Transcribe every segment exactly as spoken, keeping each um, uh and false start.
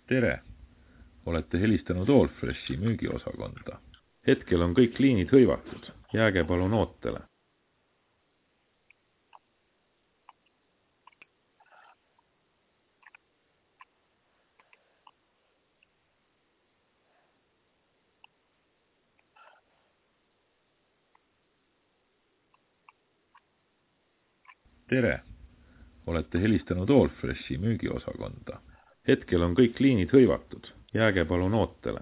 Tere! Olete helistanud Allfreshi müügiosakonda. Hetkel on kõik liinid hõivatud. Jääge palun ootele. Tere! Olete helistanud Allfreshi müügiosakonda. Hetkel on kõik liinid hõivatud. Jääge palun ootele.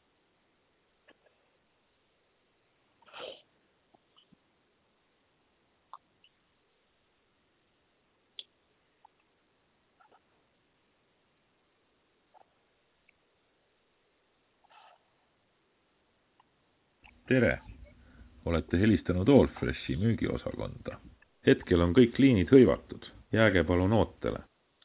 Tere! Olete helistanud Allfreshi müügiosakonda. Hetkel on kõik liinid hõivatud. Jääge palun ootele.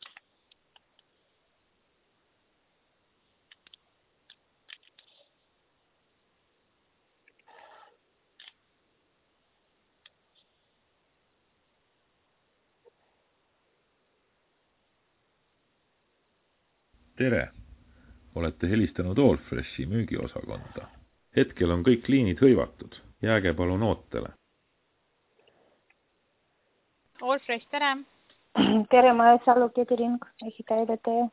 Tere! Olete helistanud Allfreshi müügiosakonda. Hetkel on kõik liinid hõivatud. Jääge palun ootele. Allfresh, tere! Tere, ma olen Salu Catering, ehitaja edetäja.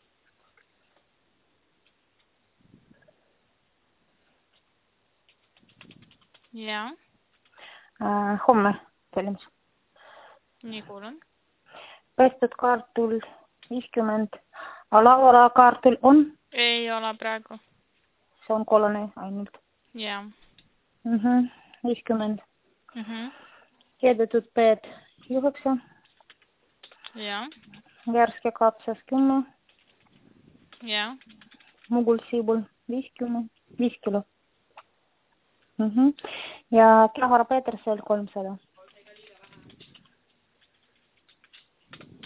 Jaa. Äh, homme sellimus. Nii kuulun. Pestud kaartul viiskümmend. Alavara kaartul on? Ei ole praegu. See on kollane ainult. Jaa. Mhm. viiskümmend. Mhm. Keedetud peed üheksa. Jaa. Värske kapsas kümme. Jaa. Mugul siibul viiskümmend. viis kilo. Mhm. Ja Klahara Petersel kolmsada.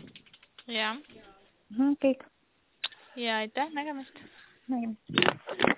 Jaa. Mhm, kõik. Ja aitäh nägemist. Nägemist.